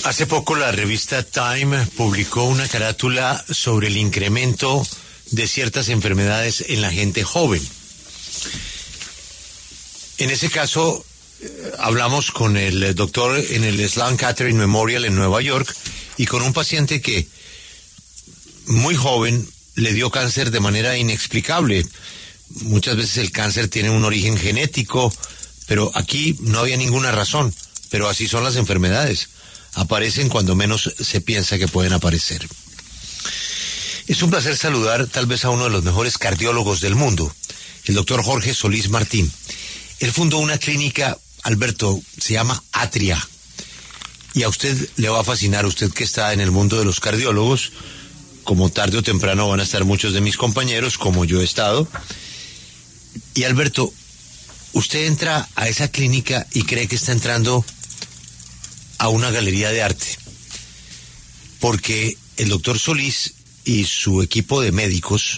Hace poco la revista Time publicó una carátula sobre el incremento de ciertas enfermedades en la gente joven. En ese caso, hablamos con el doctor en el Sloan Kettering Memorial en Nueva York y con un paciente que muy joven le dio cáncer de manera inexplicable. Muchas veces el cáncer tiene un origen genético, pero aquí no había ninguna razón. Pero así son las enfermedades. Aparecen cuando menos se piensa que pueden aparecer. Es un placer saludar tal vez a uno de los mejores cardiólogos del mundo, el doctor Jorge Solís Martín. Él fundó una clínica, Alberto, se llama Atria. Y a usted le va a fascinar, usted que está en el mundo de los cardiólogos, como tarde o temprano van a estar muchos de mis compañeros, como yo he estado. Y Alberto, usted entra a esa clínica y cree que está entrando a una galería de arte, porque el doctor Solís y su equipo de médicos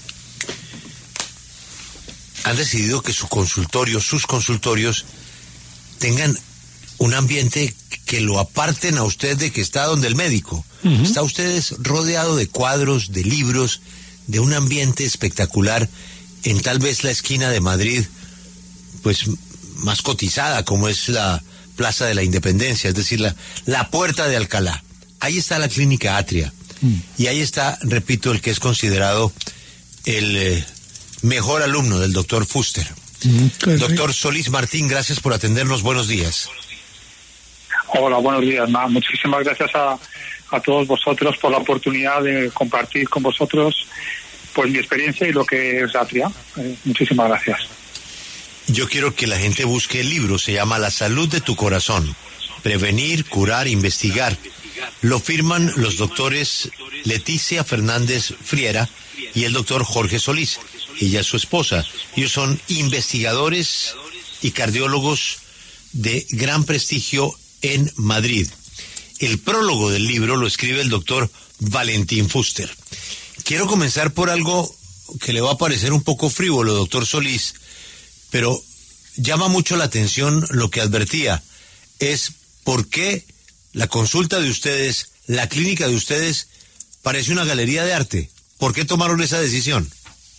han decidido que sus consultorios tengan un ambiente que lo aparten a usted de que está donde el médico. Uh-huh. Está usted rodeado de cuadros, de libros, de un ambiente espectacular en tal vez la esquina de Madrid, pues más cotizada, como es la Plaza de la Independencia, es decir, la Puerta de Alcalá. Ahí está la clínica Atria. Y ahí está, repito, el que es considerado el mejor alumno del doctor Fuster. Doctor Solís Martín, gracias por atendernos. Buenos días. Hola, buenos días. Muchísimas gracias a todos vosotros por la oportunidad de compartir con vosotros pues mi experiencia y lo que es Atria. Muchísimas gracias. Yo quiero que la gente busque el libro, se llama La salud de tu corazón, prevenir, curar, investigar. Lo firman los doctores Leticia Fernández Friera y el doctor Jorge Solís. Ella es su esposa. Ellos son investigadores y cardiólogos de gran prestigio en Madrid. El prólogo del libro lo escribe el doctor Valentín Fuster. Quiero comenzar por algo que le va a parecer un poco frívolo, doctor Solís, pero llama mucho la atención lo que advertía, es por qué la consulta de ustedes, la clínica de ustedes, parece una galería de arte. ¿Por qué tomaron esa decisión?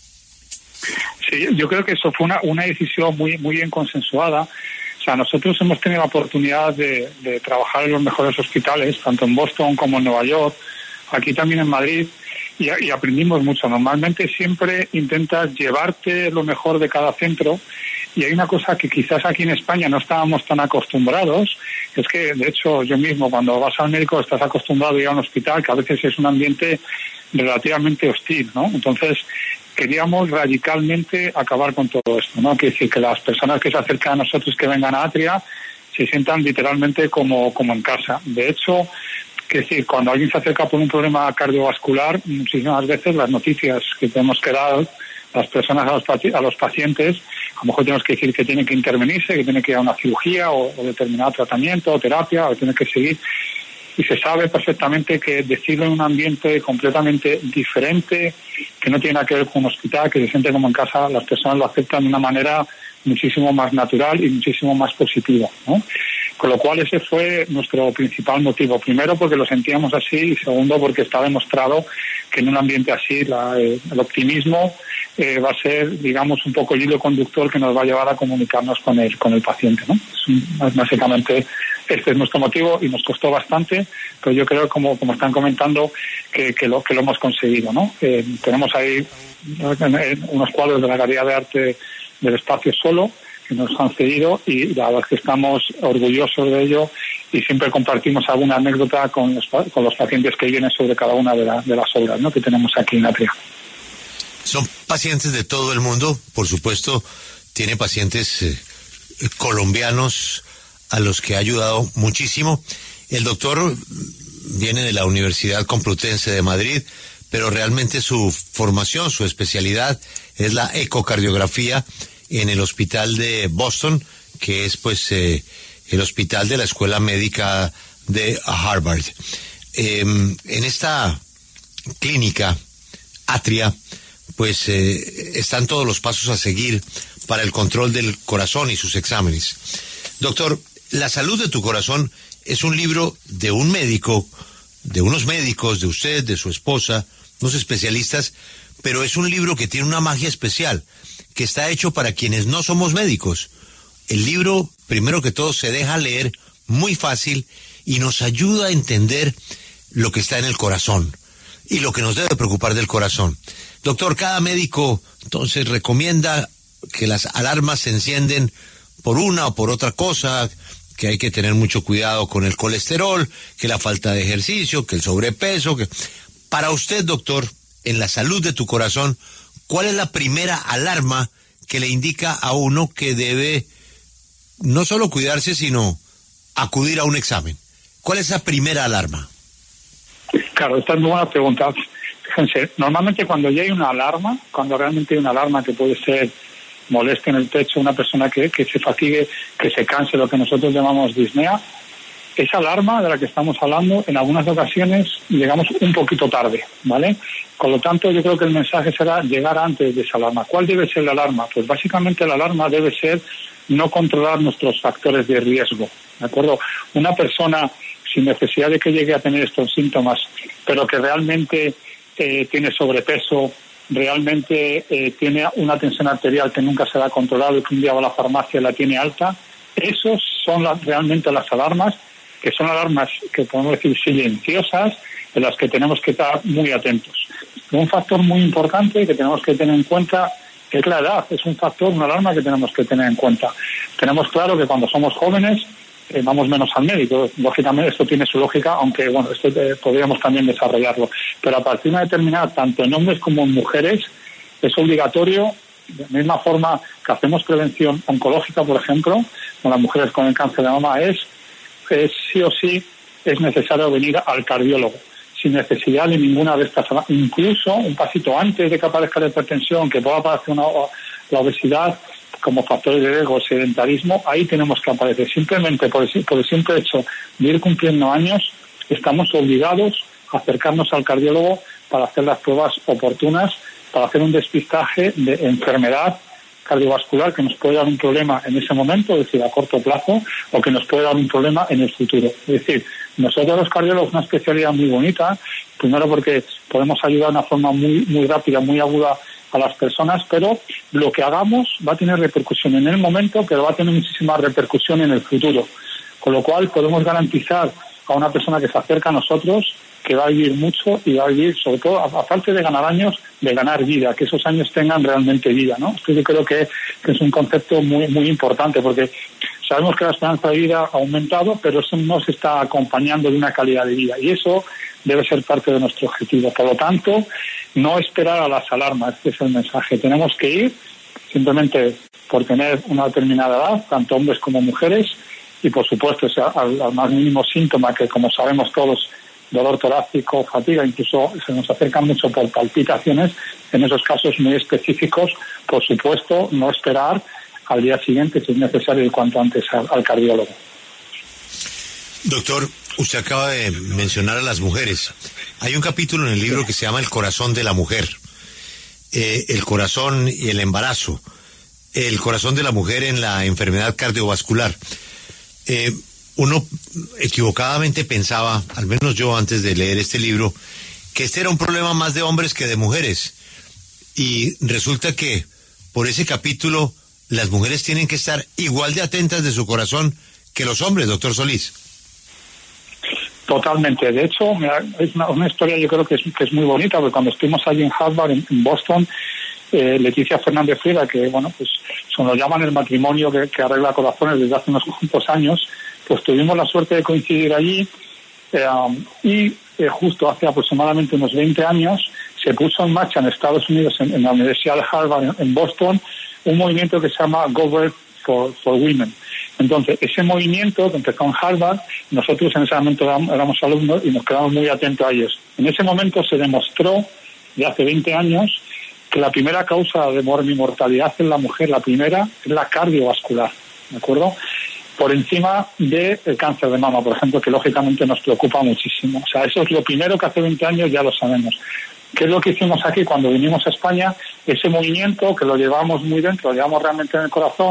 Sí, yo creo que eso fue una decisión muy bien consensuada. O sea, nosotros hemos tenido la oportunidad de trabajar en los mejores hospitales, tanto en Boston como en Nueva York, aquí también en Madrid, y aprendimos mucho. Normalmente siempre intentas llevarte lo mejor de cada centro, y hay una cosa que quizás aquí en España no estábamos tan acostumbrados, es que de hecho yo mismo cuando vas al médico estás acostumbrado a ir a un hospital que a veces es un ambiente relativamente hostil, ¿no? Entonces queríamos radicalmente acabar con todo esto, ¿no? Quiere decir que las personas que se acercan a nosotros, que vengan a Atria, se sientan literalmente como en casa. De hecho, que decir, cuando alguien se acerca por un problema cardiovascular, muchísimas veces las noticias que tenemos que dar las personas a los pacientes, a lo mejor tenemos que decir que tienen que intervenirse, que tienen que ir a una cirugía o determinado tratamiento o terapia, o tienen que seguir. Y se sabe perfectamente que decirlo en un ambiente completamente diferente, que no tiene nada que ver con un hospital, que se siente como en casa, las personas lo aceptan de una manera muchísimo más natural y muchísimo más positiva, ¿no? Con lo cual ese fue nuestro principal motivo. Primero porque lo sentíamos así y segundo porque está demostrado que en un ambiente así el optimismo va a ser, digamos, un poco el hilo conductor que nos va a llevar a comunicarnos con el paciente, ¿no? Básicamente este es nuestro motivo y nos costó bastante, pero yo creo, como están comentando, que lo hemos conseguido, ¿no? Tenemos ahí unos cuadros de la Galería de Arte del Espacio Solo que nos han cedido y la verdad es que estamos orgullosos de ello y siempre compartimos alguna anécdota con los pacientes que vienen sobre cada una de las obras, ¿no?, que tenemos aquí en Atria. Son pacientes de todo el mundo, por supuesto, tiene pacientes colombianos a los que ha ayudado muchísimo. El doctor viene de la Universidad Complutense de Madrid, pero realmente su formación, su especialidad es la ecocardiografía en el hospital de Boston, que es pues el hospital de la Escuela Médica de Harvard. En esta clínica Atria, pues están todos los pasos a seguir para el control del corazón y sus exámenes. Doctor, la salud de tu corazón es un libro de un médico, de unos médicos, de usted, de su esposa, unos especialistas, pero es un libro que tiene una magia especial, que está hecho para quienes no somos médicos. El libro, primero que todo, se deja leer muy fácil y nos ayuda a entender lo que está en el corazón y lo que nos debe preocupar del corazón. Doctor, cada médico entonces recomienda que las alarmas se encienden por una o por otra cosa, que hay que tener mucho cuidado con el colesterol, que la falta de ejercicio, que el sobrepeso. Para usted, doctor, en la salud de tu corazón, ¿cuál es la primera alarma que le indica a uno que debe no solo cuidarse, sino acudir a un examen? ¿Cuál es esa primera alarma? Claro, esta es muy buena pregunta. Fíjense, normalmente cuando ya hay una alarma, cuando realmente hay una alarma que puede ser molestia en el pecho, una persona que se fatigue, que se canse, lo que nosotros llamamos disnea, esa alarma de la que estamos hablando, en algunas ocasiones llegamos un poquito tarde, ¿vale? Con lo tanto, yo creo que el mensaje será llegar antes de esa alarma. ¿Cuál debe ser la alarma? Pues básicamente la alarma debe ser no controlar nuestros factores de riesgo, ¿de acuerdo? Una persona sin necesidad de que llegue a tener estos síntomas, pero que realmente tiene sobrepeso, realmente tiene una tensión arterial que nunca se la ha controlado y que un día va a la farmacia y la tiene alta, esos son realmente las alarmas, que son alarmas que podemos decir silenciosas, de las que tenemos que estar muy atentos. Un factor muy importante que tenemos que tener en cuenta es la edad, es un factor, una alarma que tenemos que tener en cuenta. Tenemos claro que cuando somos jóvenes vamos menos al médico, lógicamente esto tiene su lógica, aunque bueno, esto podríamos también desarrollarlo, pero a partir de una determinada, tanto en hombres como en mujeres, es obligatorio, de la misma forma que hacemos prevención oncológica, por ejemplo, con las mujeres con el cáncer de mama, es sí o sí es necesario venir al cardiólogo, sin necesidad de ninguna de estas, incluso un pasito antes de que aparezca la hipertensión, que pueda aparecer la obesidad, como factores de riesgo, sedentarismo, ahí tenemos que aparecer. Simplemente por el simple hecho de ir cumpliendo años, estamos obligados a acercarnos al cardiólogo para hacer las pruebas oportunas, para hacer un despistaje de enfermedad cardiovascular que nos puede dar un problema en ese momento, es decir, a corto plazo, o que nos puede dar un problema en el futuro. Es decir, nosotros los cardiólogos, una especialidad muy bonita, primero porque podemos ayudar de una forma muy, muy rápida, muy aguda a las personas, pero lo que hagamos va a tener repercusión en el momento, pero va a tener muchísima repercusión en el futuro. Con lo cual podemos garantizar a una persona que se acerca a nosotros que va a vivir mucho y va a vivir, sobre todo, aparte de ganar años, de ganar vida, que esos años tengan realmente vida, ¿no? Esto yo creo que es un concepto muy, muy importante, porque sabemos que la esperanza de vida ha aumentado, pero eso no se está acompañando de una calidad de vida, y eso debe ser parte de nuestro objetivo. Por lo tanto, no esperar a las alarmas, este es el mensaje. Tenemos que ir simplemente por tener una determinada edad, tanto hombres como mujeres, y por supuesto al más mínimo síntoma, que como sabemos todos, dolor torácico, fatiga, incluso se nos acercan mucho por palpitaciones, en esos casos muy específicos, por supuesto, no esperar al día siguiente, si es necesario, y cuanto antes al cardiólogo. Doctor, usted acaba de mencionar a las mujeres. Hay un capítulo en el libro que se llama El corazón de la mujer. El corazón y el embarazo. El corazón de la mujer en la enfermedad cardiovascular. Uno equivocadamente pensaba, al menos yo antes de leer este libro, que este era un problema más de hombres que de mujeres. Y resulta que por ese capítulo las mujeres tienen que estar igual de atentas de su corazón que los hombres, doctor Solís. Totalmente. De hecho, mira, es una historia, yo creo que es muy bonita, porque cuando estuvimos allí en Harvard, en Boston, Leticia Fernández Friera, que bueno, pues se nos llaman el matrimonio que arregla corazones desde hace unos cuantos años, pues tuvimos la suerte de coincidir allí y justo hace aproximadamente unos 20 años se puso en marcha en Estados Unidos, en la Universidad de Harvard, en Boston, un movimiento que se llama Go Birth for Women. Entonces, ese movimiento que empezó en Harvard, nosotros en ese momento éramos alumnos y nos quedamos muy atentos a ellos. En ese momento se demostró, de hace 20 años, que la primera causa de mortalidad en la mujer, la primera, es la cardiovascular, ¿de acuerdo? Por encima del cáncer de mama, por ejemplo, que lógicamente nos preocupa muchísimo. O sea, eso es lo primero que hace 20 años ya lo sabemos. ¿Qué es lo que hicimos aquí cuando vinimos a España? Ese movimiento que lo llevamos muy dentro, lo llevamos realmente en el corazón,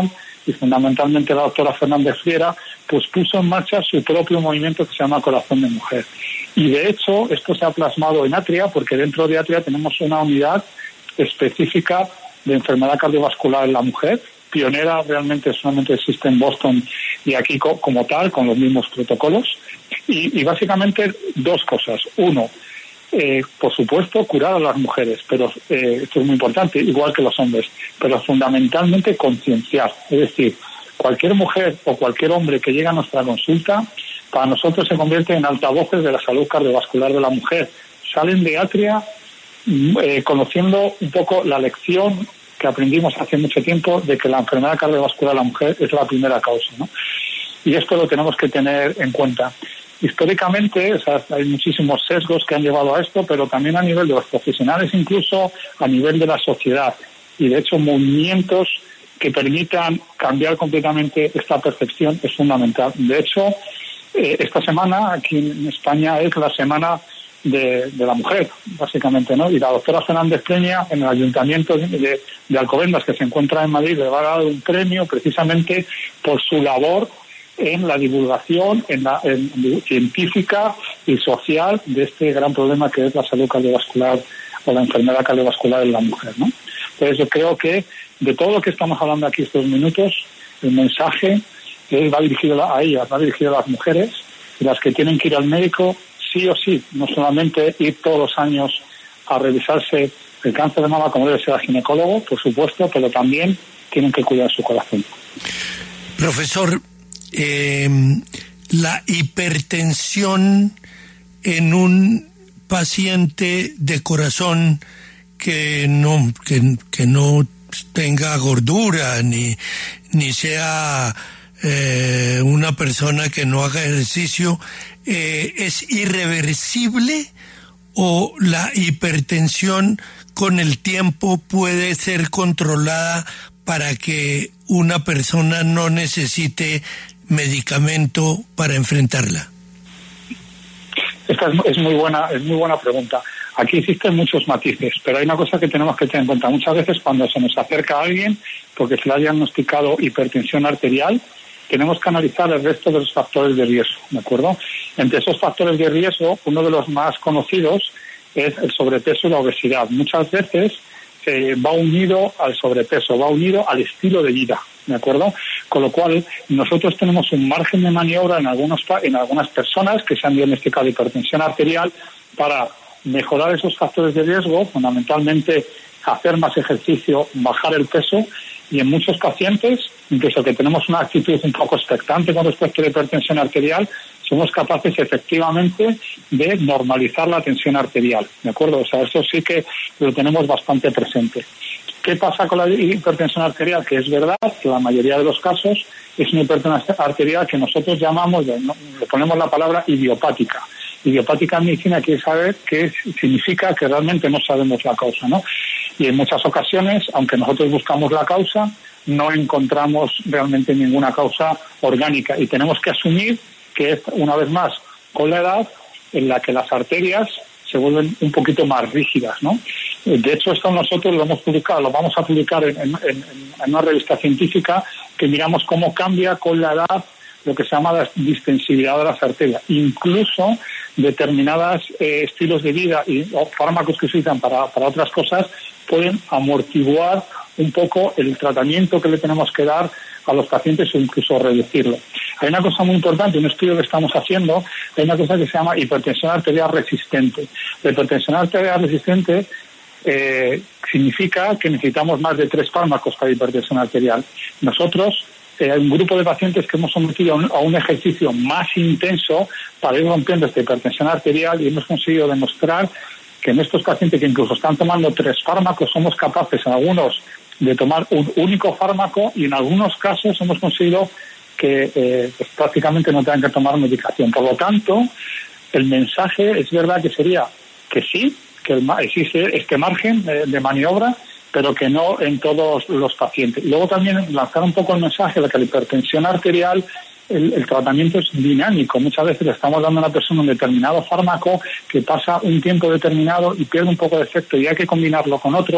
y fundamentalmente la doctora Fernández Friera, pues puso en marcha su propio movimiento que se llama Corazón de Mujer. Y de hecho esto se ha plasmado en Atria, porque dentro de Atria tenemos una unidad específica de enfermedad cardiovascular en la mujer, pionera, realmente solamente existe en Boston y aquí como tal, con los mismos protocolos. Y básicamente dos cosas. Uno, por supuesto, curar a las mujeres, pero esto es muy importante, igual que los hombres, pero fundamentalmente concienciar. Es decir, cualquier mujer o cualquier hombre que llegue a nuestra consulta, para nosotros se convierte en altavoces de la salud cardiovascular de la mujer. Salen de Atria conociendo un poco la lección que aprendimos hace mucho tiempo de que la enfermedad cardiovascular de la mujer es la primera causa, ¿no? Y esto lo tenemos que tener en cuenta. Históricamente, o sea, hay muchísimos sesgos que han llevado a esto, pero también a nivel de los profesionales, incluso a nivel de la sociedad. Y de hecho, movimientos que permitan cambiar completamente esta percepción es fundamental. De hecho, esta semana aquí en España es la semana de la mujer, básicamente, ¿no? Y la doctora Fernández Peña, en el ayuntamiento de Alcobendas, que se encuentra en Madrid, le va a dar un premio precisamente por su labor en la divulgación científica y social de este gran problema que es la salud cardiovascular o la enfermedad cardiovascular en la mujer, ¿no? Entonces yo creo que de todo lo que estamos hablando aquí estos minutos, el mensaje va dirigido a ellas, va dirigido a las mujeres, las que tienen que ir al médico sí o sí, no solamente ir todos los años a revisarse el cáncer de mama como debe ser al ginecólogo, por supuesto, pero también tienen que cuidar su corazón. Profesor, la hipertensión en un paciente de corazón que no tenga gordura ni sea una persona que no haga ejercicio, ¿es irreversible o la hipertensión con el tiempo puede ser controlada para que una persona no necesite medicamento para enfrentarla? Esta es muy buena pregunta. Aquí existen muchos matices, pero hay una cosa que tenemos que tener en cuenta. Muchas veces cuando se nos acerca a alguien porque se le ha diagnosticado hipertensión arterial, tenemos que analizar el resto de los factores de riesgo, ¿de acuerdo? Entre esos factores de riesgo, uno de los más conocidos es el sobrepeso y la obesidad. Muchas veces va unido al sobrepeso, va unido al estilo de vida, ¿de acuerdo? Con lo cual, nosotros tenemos un margen de maniobra en algunas personas que se han diagnosticado hipertensión arterial para mejorar esos factores de riesgo, fundamentalmente hacer más ejercicio, bajar el peso, y en muchos pacientes, incluso que tenemos una actitud un poco expectante con respecto a la hipertensión arterial, somos capaces efectivamente de normalizar la tensión arterial, ¿de acuerdo? O sea, eso sí que lo tenemos bastante presente. ¿Qué pasa con la hipertensión arterial? Que es verdad que la mayoría de los casos es una hipertensión arterial que nosotros llamamos, le ponemos la palabra idiopática. Idiopática en medicina quiere saber qué significa que realmente no sabemos la causa, ¿no? Y en muchas ocasiones, aunque nosotros buscamos la causa, no encontramos realmente ninguna causa orgánica y tenemos que asumir que es, una vez más, con la edad en la que las arterias se vuelven un poquito más rígidas, ¿no? De hecho, esto nosotros lo hemos publicado, lo vamos a publicar en una revista científica que miramos cómo cambia con la edad lo que se llama la distensibilidad de las arterias. Incluso determinados estilos de vida o fármacos que se usan para otras cosas pueden amortiguar un poco el tratamiento que le tenemos que dar a los pacientes o incluso reducirlo. Hay una cosa muy importante, un estudio que estamos haciendo, hay una cosa que se llama hipertensión arterial resistente. La hipertensión arterial resistente significa que necesitamos más de 3 fármacos para hipertensión arterial. Nosotros, hay un grupo de pacientes que hemos sometido a un ejercicio más intenso para ir rompiendo esta hipertensión arterial y hemos conseguido demostrar que en estos pacientes que incluso están tomando 3 fármacos somos capaces en algunos de tomar un único fármaco y en algunos casos hemos conseguido que pues prácticamente no tengan que tomar medicación. Por lo tanto, el mensaje es verdad que sería que sí, que existe este margen de maniobra, pero que no en todos los pacientes. Y luego también lanzar un poco el mensaje de que la hipertensión arterial, el tratamiento es dinámico. Muchas veces le estamos dando a una persona un determinado fármaco que pasa un tiempo determinado y pierde un poco de efecto y hay que combinarlo con otro.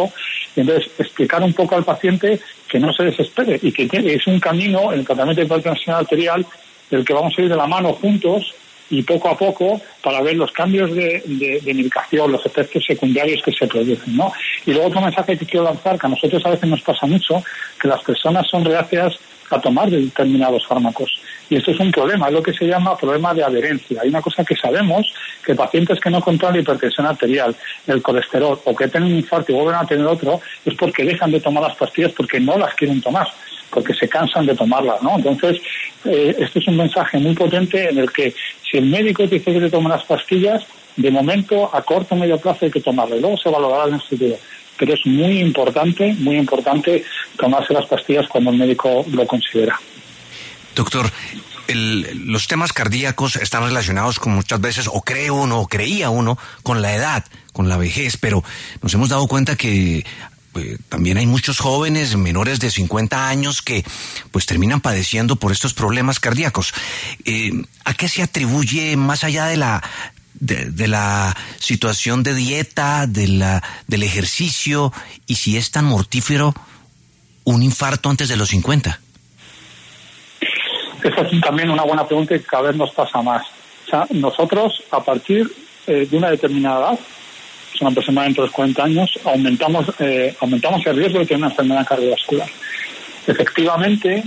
Y entonces explicar un poco al paciente que no se desespere y que es un camino, el tratamiento de hipertensión arterial, del que vamos a ir de la mano juntos y poco a poco para ver los cambios de medicación, los efectos secundarios que se producen, ¿no? Y luego otro mensaje que quiero lanzar, que a nosotros a veces nos pasa mucho, que las personas son reacias a tomar determinados fármacos. Y esto es un problema, es lo que se llama problema de adherencia. Hay una cosa que sabemos, que pacientes que no controlan hipertensión arterial, el colesterol, o que tienen un infarto y vuelven a tener otro, es porque dejan de tomar las pastillas porque no las quieren tomar, porque se cansan de tomarlas, ¿no? Entonces, este es un mensaje muy potente en el que si el médico dice que te toman las pastillas, de momento, a corto o medio plazo hay que tomarlo, y luego se valorará en el futuro. Pero es muy importante tomarse las pastillas cuando el médico lo considera. Doctor, los temas cardíacos están relacionados con muchas veces, o cree uno, o creía uno, con la edad, con la vejez, pero nos hemos dado cuenta que también hay muchos jóvenes menores de 50 años que pues terminan padeciendo por estos problemas cardíacos. ¿A qué se atribuye, más allá de la situación de dieta, del ejercicio, y si es tan mortífero un infarto antes de los 50? Esa es también una buena pregunta y cada vez nos pasa más. O sea, nosotros, a partir de una determinada edad, son aproximadamente los 40 años, aumentamos el riesgo de tener una enfermedad cardiovascular. Efectivamente,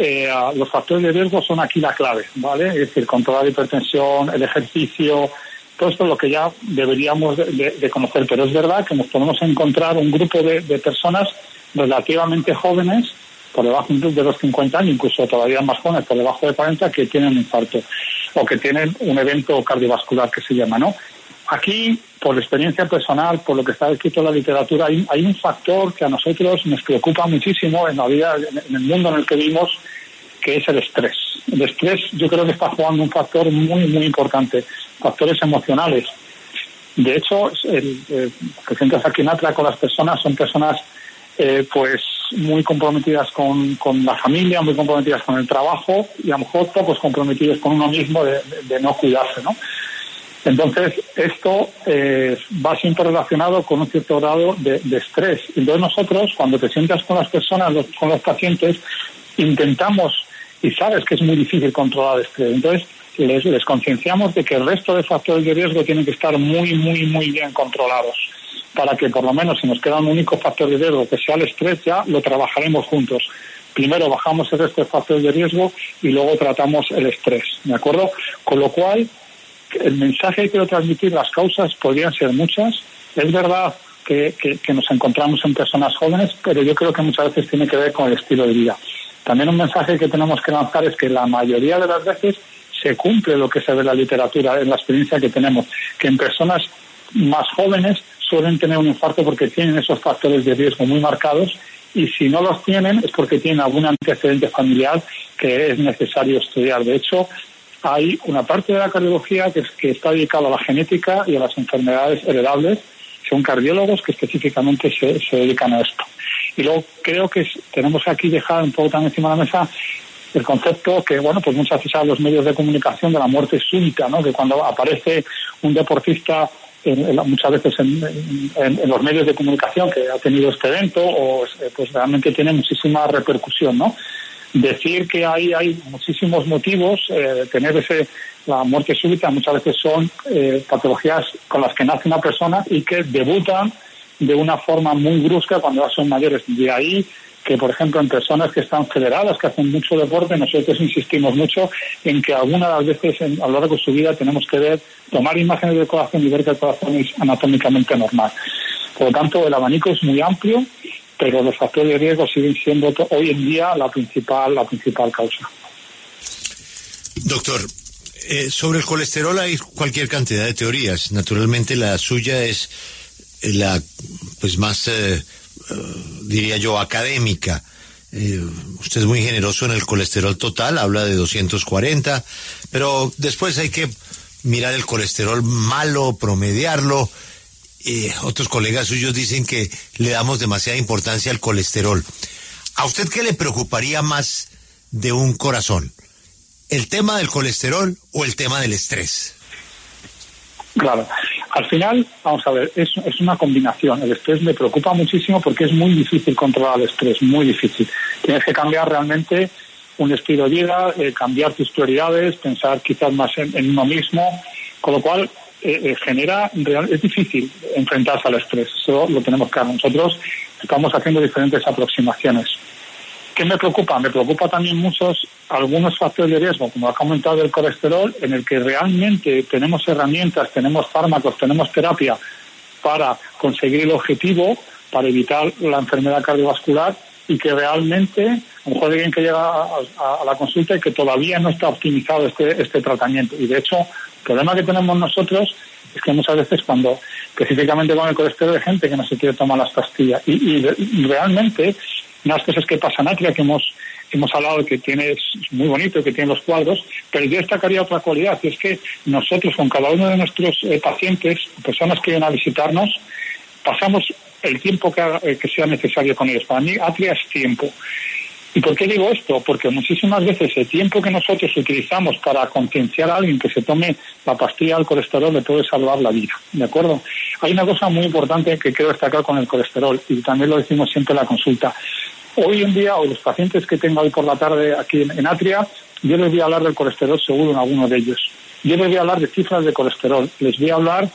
los factores de riesgo son aquí la clave, ¿vale? Es decir, controlar la hipertensión, el ejercicio, todo esto es lo que ya deberíamos de conocer. Pero es verdad que nos podemos encontrar un grupo de personas relativamente jóvenes, por debajo de los 50 años, incluso todavía más jóvenes, por debajo de 40, que tienen un infarto o que tienen un evento cardiovascular que se llama, ¿no? Aquí, por experiencia personal, por lo que está escrito en la literatura, hay un factor que a nosotros nos preocupa muchísimo en la vida, en el mundo en el que vivimos, que es el estrés. El estrés yo creo que está jugando un factor muy, muy importante, factores emocionales. De hecho, el paciente Saquinatra con las personas son personas pues muy comprometidas con la familia, muy comprometidas con el trabajo y a lo mejor pocos comprometidos con uno mismo de no cuidarse, ¿no? Entonces, esto va siempre relacionado con un cierto grado de estrés. Entonces nosotros, cuando te sientas con las personas, con los pacientes, intentamos, y sabes que es muy difícil controlar el estrés, entonces les concienciamos de que el resto de factores de riesgo tienen que estar muy, muy, muy bien controlados, para que por lo menos si nos queda un único factor de riesgo, que sea el estrés, ya lo trabajaremos juntos. Primero bajamos el resto de factores de riesgo y luego tratamos el estrés, ¿de acuerdo? Con lo cual, el mensaje que quiero transmitir, las causas podrían ser muchas. Es verdad que nos encontramos en personas jóvenes, pero yo creo que muchas veces tiene que ver con el estilo de vida. También un mensaje que tenemos que lanzar es que la mayoría de las veces se cumple lo que se ve en la literatura, en la experiencia que tenemos, que en personas más jóvenes suelen tener un infarto porque tienen esos factores de riesgo muy marcados, y si no los tienen es porque tienen algún antecedente familiar que es necesario estudiar. De hecho, hay una parte de la cardiología que está dedicada a la genética y a las enfermedades heredables. Son cardiólogos que específicamente se dedican a esto. Y luego creo que tenemos que aquí dejar un poco también encima de la mesa el concepto que, bueno, pues muchas veces a los medios de comunicación de la muerte súbita, ¿no? Que cuando aparece un deportista muchas veces en los medios de comunicación que ha tenido este evento, o pues realmente tiene muchísima repercusión, ¿no? Decir que hay muchísimos motivos, tener la muerte súbita muchas veces son patologías con las que nace una persona y que debutan de una forma muy brusca cuando ya son mayores. De ahí que, por ejemplo, en personas que están federadas, que hacen mucho deporte, nosotros insistimos mucho en que algunas de las veces a lo largo de su vida tenemos que tomar imágenes del corazón y ver que el corazón es anatómicamente normal. Por lo tanto, el abanico es muy amplio, pero los factores de riesgo siguen siendo hoy en día la principal causa. Doctor, sobre el colesterol hay cualquier cantidad de teorías. Naturalmente la suya es la pues más diría yo académica. Usted es muy generoso en el colesterol total, habla de 240, pero después hay que mirar el colesterol malo, promediarlo. Otros colegas suyos dicen que le damos demasiada importancia al colesterol. ¿A usted qué le preocuparía más de un corazón? ¿El tema del colesterol o el tema del estrés? Claro. Al final, vamos a ver, es una combinación. El estrés me preocupa muchísimo porque es muy difícil controlar el estrés, muy difícil. Tienes que cambiar realmente un estilo de vida, cambiar tus prioridades, pensar quizás más en uno mismo, con lo cual es difícil enfrentarse al estrés. Eso lo tenemos claro. Nosotros estamos haciendo diferentes aproximaciones. ¿Qué me preocupa? Me preocupa también algunos factores de riesgo, como ha comentado el colesterol, en el que realmente tenemos herramientas, tenemos fármacos, tenemos terapia para conseguir el objetivo, para evitar la enfermedad cardiovascular, y que realmente, a lo mejor alguien que llega a la consulta y que todavía no está optimizado este tratamiento. Y de hecho, el problema que tenemos nosotros es que muchas veces específicamente con el colesterol, hay gente que no se quiere tomar las pastillas. Y realmente, unas cosas que pasa en Atria, que hemos hablado, que es muy bonito, que tiene los cuadros, pero yo destacaría otra cualidad, y es que nosotros con cada uno de nuestros pacientes, personas que vienen a visitarnos, pasamos el tiempo que sea necesario con ellos. Para mí, Atria es tiempo. ¿Y por qué digo esto? Porque muchísimas veces el tiempo que nosotros utilizamos para concienciar a alguien que se tome la pastilla del colesterol le puede salvar la vida, ¿de acuerdo? Hay una cosa muy importante que quiero destacar con el colesterol, y también lo decimos siempre en la consulta. Hoy en día, o los pacientes que tengo hoy por la tarde aquí en Atria, yo les voy a hablar del colesterol seguro en alguno de ellos. Yo les voy a hablar de cifras de colesterol, les voy a hablar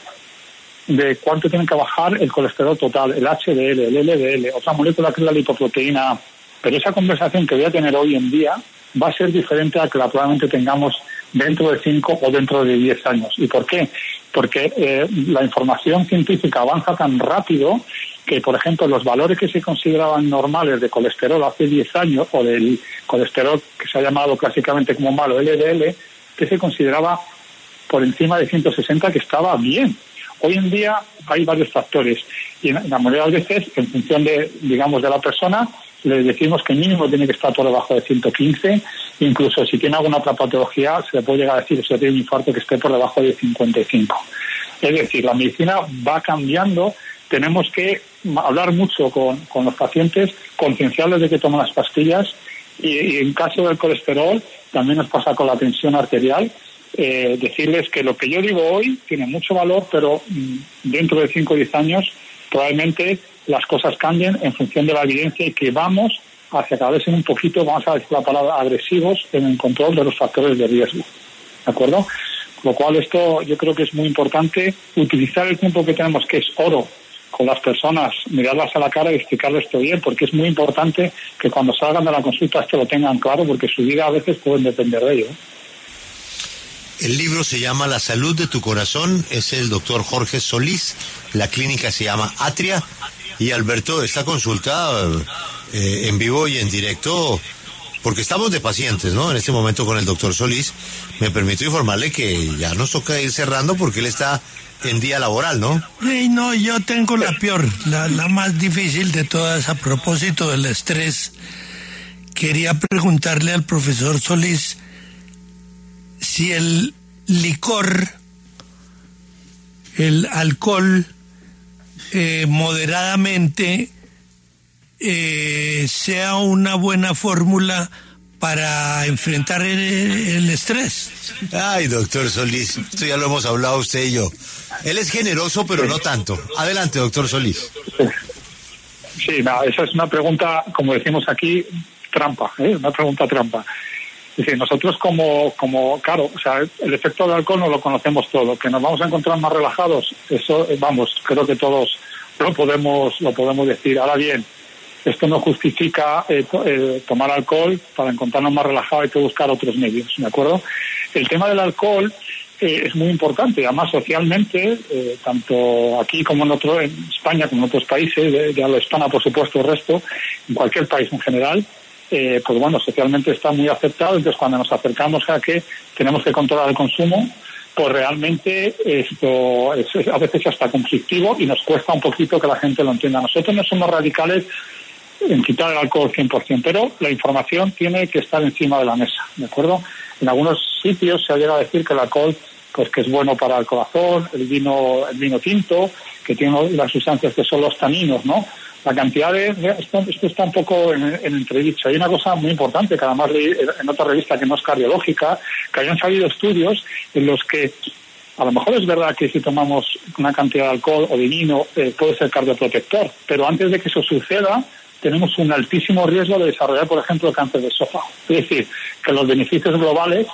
de cuánto tienen que bajar el colesterol total, el HDL, el LDL, otra molécula que es la lipoproteína A. Pero esa conversación que voy a tener hoy en día va a ser diferente a que la probablemente tengamos dentro de 5 o dentro de 10 años. ¿Y por qué? Porque la información científica avanza tan rápido que, por ejemplo, los valores que se consideraban normales de colesterol hace 10 años, o del colesterol que se ha llamado clásicamente como malo, LDL, que se consideraba por encima de 160, que estaba bien. Hoy en día hay varios factores, y en la mayoría de las veces, en función de la persona, le decimos que mínimo tiene que estar por debajo de 115, incluso si tiene alguna otra patología se le puede llegar a decir, si tiene un infarto, que esté por debajo de 55. Es decir, la medicina va cambiando, tenemos que hablar mucho con los pacientes, concienciarles de que toman las pastillas, y en caso del colesterol también nos pasa con la tensión arterial, decirles que lo que yo digo hoy tiene mucho valor, pero dentro de 5 o 10 años probablemente las cosas cambien en función de la evidencia, y que vamos hacia cada vez un poquito, vamos a decir la palabra, agresivos en el control de los factores de riesgo. ¿De acuerdo? Con lo cual esto yo creo que es muy importante, utilizar el tiempo que tenemos, que es oro, con las personas, mirarlas a la cara y explicarles esto bien, porque es muy importante que cuando salgan de la consulta esto lo tengan claro, porque su vida a veces puede depender de ello. El libro se llama La salud de tu corazón, es el doctor Jorge Solís, la clínica se llama Atria, y Alberto, esta consulta en vivo y en directo, porque estamos de pacientes, ¿no? En este momento con el doctor Solís, me permito informarle que ya nos toca ir cerrando porque él está en día laboral, ¿no? Sí, no, yo tengo la peor, la más difícil de todas. A propósito del estrés, quería preguntarle al profesor Solís si el licor, el alcohol, moderadamente, sea una buena fórmula para enfrentar el estrés. Ay, doctor Solís, esto ya lo hemos hablado usted y yo. Él es generoso, pero no tanto. Adelante, doctor Solís. Sí, esa es una pregunta, como decimos aquí, trampa, una pregunta trampa. Es decir, nosotros claro, o sea, el efecto del alcohol no lo conocemos todo, que nos vamos a encontrar más relajados, eso, creo que todos lo podemos decir. Ahora bien, esto no justifica tomar alcohol para encontrarnos más relajados, hay que buscar otros medios, ¿de acuerdo? El tema del alcohol es muy importante, además socialmente, tanto aquí como en España, como en otros países, de habla hispana, por supuesto, el resto, en cualquier país en general, pues bueno, socialmente está muy aceptado. Entonces cuando nos acercamos a que tenemos que controlar el consumo, pues realmente esto es a veces hasta conflictivo y nos cuesta un poquito que la gente lo entienda. Nosotros no somos radicales en quitar el alcohol 100%, pero la información tiene que estar encima de la mesa, ¿de acuerdo? En algunos sitios se ha llegado a decir que el alcohol, pues que es bueno para el corazón, el vino tinto, que tiene las sustancias que son los taninos, ¿no? La cantidad esto está un poco en entredicho. Hay una cosa muy importante que además leí en otra revista que no es cardiológica, que hayan salido estudios en los que A lo mejor es verdad que si tomamos una cantidad de alcohol o de vino puede ser cardioprotector, pero antes de que eso suceda tenemos un altísimo riesgo de desarrollar, por ejemplo, el cáncer de esófago. Es decir, que los beneficios globales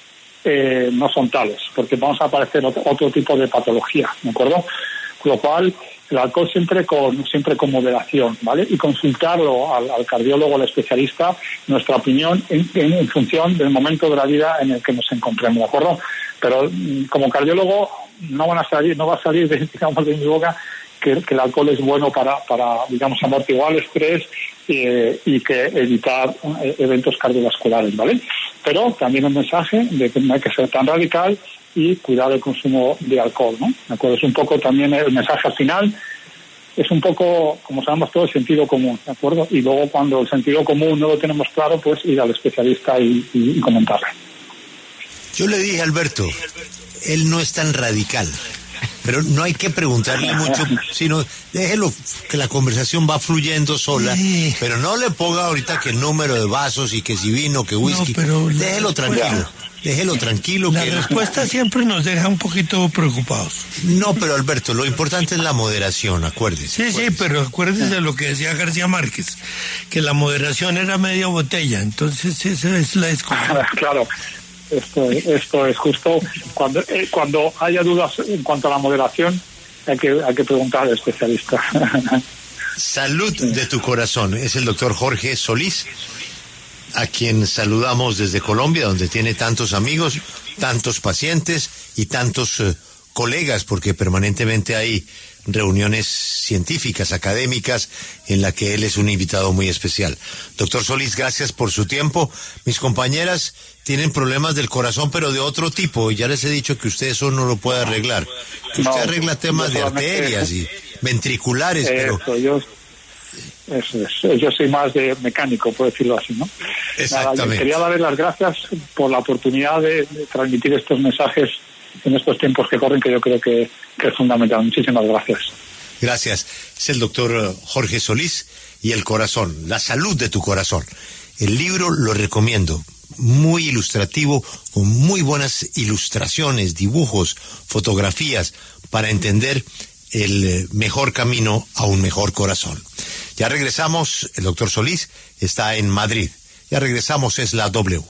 no son tales, porque vamos a aparecer otro tipo de patología, ¿de acuerdo? Con lo cual, el alcohol siempre con moderación, ¿vale? Y consultarlo al cardiólogo, al especialista, nuestra opinión en función del momento de la vida en el que nos encontremos, ¿de acuerdo? Pero como cardiólogo no va a salir digamos, de mi boca que el alcohol es bueno para digamos, amortiguar el estrés y que evitar eventos cardiovasculares, ¿vale? Pero también un mensaje de que no hay que ser tan radical y cuidar el consumo de alcohol, ¿no? ¿De acuerdo? Es un poco también el mensaje al final, es un poco, como sabemos todos, sentido común, ¿de acuerdo? Y luego cuando el sentido común no lo tenemos claro, pues ir al especialista y comentarle. Yo le dije a Alberto, él no es tan radical, pero no hay que preguntarle mucho, sino déjelo que la conversación va fluyendo sola, pero no le ponga ahorita que el número de vasos y que si vino, que whisky, no, pero déjelo tranquilo. La respuesta siempre nos deja un poquito preocupados. No, pero Alberto, lo importante es la moderación, acuérdese. Sí, pero acuérdese de lo que decía García Márquez, que la moderación era media botella, entonces esa es la discusión. Claro. Esto es justo cuando haya dudas en cuanto a la moderación hay que preguntar al especialista. Salud de tu corazón. Es el doctor Jorge Solís, a quien saludamos desde Colombia, donde tiene tantos amigos, tantos pacientes y tantos colegas, porque permanentemente hay reuniones científicas, académicas, en la que él es un invitado muy especial. Doctor Solís, gracias por su tiempo. Mis compañeras tienen problemas del corazón, pero de otro tipo, y ya les he dicho que usted eso no lo puede arreglar. Usted arregla temas de arterias y ventriculares, pero... Yo soy más de mecánico, por decirlo así, ¿no? Exactamente. Quería darles las gracias por la oportunidad de transmitir estos mensajes en estos tiempos que corren, que yo creo que es fundamental. Muchísimas gracias. Gracias. Es el doctor Jorge Solís y el corazón, la salud de tu corazón. El libro lo recomiendo, muy ilustrativo, con muy buenas ilustraciones, dibujos, fotografías, para entender el mejor camino a un mejor corazón. Ya regresamos, el doctor Solís está en Madrid. Ya regresamos, es la W.